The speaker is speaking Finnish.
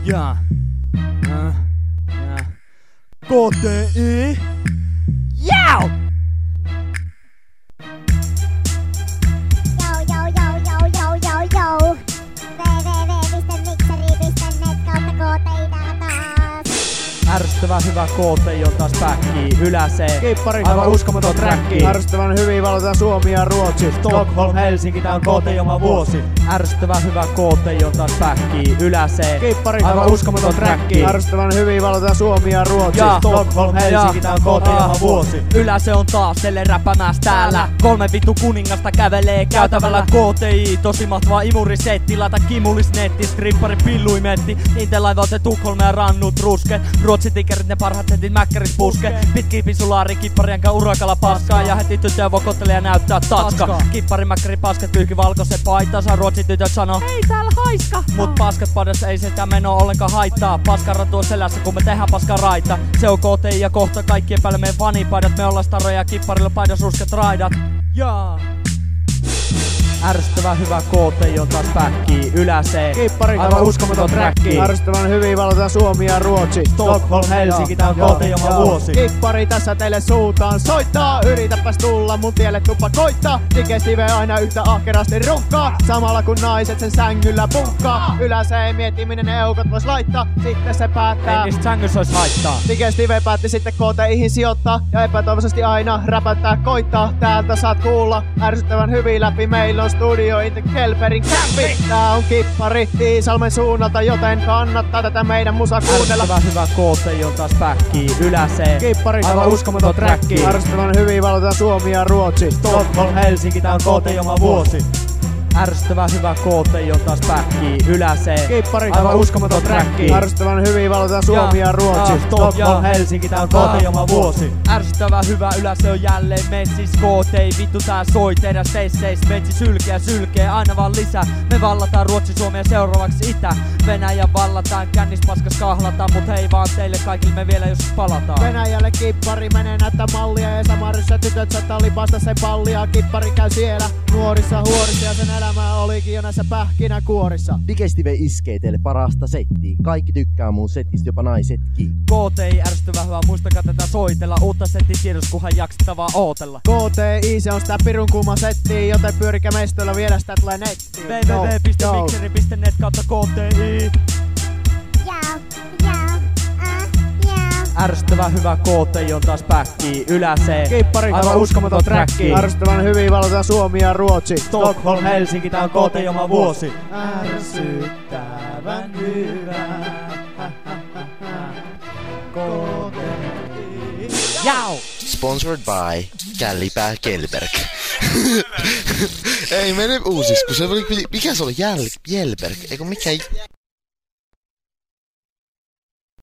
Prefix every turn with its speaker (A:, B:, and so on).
A: Ja. KTI. Jau! Ärsyttävän hyvä KTI on taas päkkii, yläsee.
B: Kippari,
A: aivan uskomaton träkki.
B: Ärsyttävän hyvin valotaan Suomi ja Ruotsi.
A: Stockholm, Helsinki, tää on KTI oma vuosi. Ärsyttävän hyvä KTI on taas päkkii, yläsee.
B: Kippari,
A: aivan uskomaton träkki.
B: Ärsyttävän hyvin valotaan Suomi ja Ruotsi.
A: Stockholm, Helsinki, tää on KTI oma vuosi. Yläse on taas selle räpämäs täällä. 3 vittu kuningasta kävelee käytävällä KTI. Tosi mahtava imurisetti, laita kimulisnetti. Strippari pilluimetti. Niitä laivautte Tukholma ja rannut ruske. Ruotsitikerit ne parhaat heti mäkkärit puske. Pitki pisulaari, kippari enkä urakalla paskaa. Ja heti tyttöjä vokottelee ja näyttää tatska. Kippari, mäkkäri, paskat, pyyhki valkoisen paitansa. Ruotsitytöt sanoo, ei täällä haiska. Mut paskat paidassa ei sitä menoa ollenkaan haittaa. Paskara tuo selässä kun me tehdään paskaa raita. Se on KTI ja kohta kaikkien päälle meidän fanipaidat. Me ollaan staroja ja kipparilla paidas rusket raidat. Jaa. Ärsyttävän hyvä KTI on taas päkkii, yläsee.
B: Kippari,
A: aivan uskomaton träkki.
B: Ärsyttävän hyvin valotaan Suomi ja Ruotsi.
A: Stockholm, Helsinki, tää on KTI oma vuosi.
B: Kippari tässä teille suutaan soittaa. Yritäpäs tulla mun tielle tuppa koittaa. Digestive aina yhtä ahkerasti runkkaa. Samalla kun naiset sen sängyllä punkkaa. Yläseen miettii minne eukot vois laittaa. Sitten se päättää.
A: Ei niistä sängyssä ois haittaa.
B: Digestive päätti sitten KTI:hin sijoittaa. Ja epätoivoisesti aina räpättää koittaa. Täältä saat kuulla ärsyttävän hyvin läpi. Meillä on studio in the Kelperin kämpi. Tää on Kippari Iisalmen suunnalta, joten kannattaa tätä meidän musaa kuunnella.
A: Ärsyttävän hyvä KTI on taas päkkii, yläsee.
B: Kippari,
A: aivan uskomaton träkki.
B: Ärsyttävän hyvin valotaan Suomi ja Ruotsi.
A: Stockholm, Helsinki, tää on KTI oma vuosi. Ärsyttävän hyvä KTI on taas päkkii, yläsee.
B: Kippari,
A: aivan uskomaton träkki.
B: Ärsyttävän hyvin valotaan Suomi ja Ruotsi.
A: Stockholm, Helsinki, tää on KTI oma vuosi. Ärsyttävän hyvä yläse on jälleen metsis KTI. Vittu tää soi teidän seis metsi sylkeä aina vaan lisää. Me vallataan Ruotsi, Suomi ja seuraavaksi Itä. Venäjä vallataan, kännispaskas kahlataan. Mut hei vaan teille kaikille me vielä joskus palataan.
B: Venäjälle Kippari menee näyttää mallia. Ja Samarissa tytöt saattaa lipasta sen pallia. Kippari käy siellä nuorissa huorissa ja sen elämä olikin jo näissä pähkinäkuorissa.
C: Digestive iskee teille parasta settiä. Kaikki tykkää mun setistä, jopa naisetkin.
A: KTI ärsyttävän hyvä, muistakaa tätä soitella. Uutta setti tiedossa, kunhan jaksetaan vaan ootella.
B: KTI se on sitä pirun kuuma settiä, joten pyörikää mestoilla vielä sitä tulee nettiin.
A: www.mixeri.net kautta KTI. Ärsyttävän hyvä KTI on taas päkkii, yläsee.
B: Kippari,
A: aivan uskomaton träkki.
B: Ärsyttävän hyvin valotaan Suomi ja Ruotsi.
A: Stockholm, Helsinki, tää on KTI oma vuosi.
B: Ärsyttävän hyvä. KTI.
A: Jau!
C: Sponsored by Källipää Kelberg. Ei mene uusis, kun se oli, mikä se oli? Jelberg, eikö mikä?